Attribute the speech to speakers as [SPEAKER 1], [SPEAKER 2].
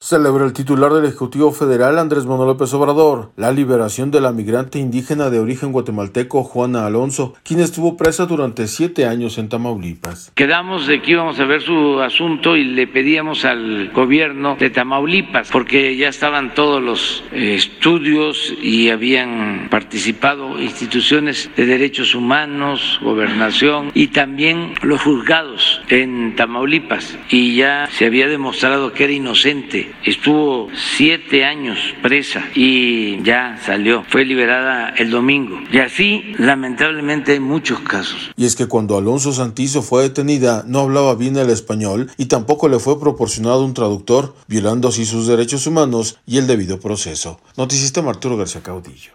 [SPEAKER 1] Celebra el titular del Ejecutivo Federal, Andrés Manuel López Obrador, la liberación de la migrante indígena de origen guatemalteco Juana Alonso, quien estuvo presa durante 7 años en Tamaulipas.
[SPEAKER 2] Quedamos de que íbamos a ver su asunto y le pedíamos al gobierno de Tamaulipas, porque ya estaban todos los estudios y habían participado instituciones de derechos humanos, gobernación y también los juzgados en Tamaulipas, y ya se había demostrado que era inocente. Estuvo 7 años presa y ya salió, fue liberada el domingo. Y así, lamentablemente, hay muchos casos.
[SPEAKER 1] Y es que cuando Alonso Santizo fue detenida, no hablaba bien el español y tampoco le fue proporcionado un traductor, violando así sus derechos humanos y el debido proceso. Noticista Arturo García Caudillo.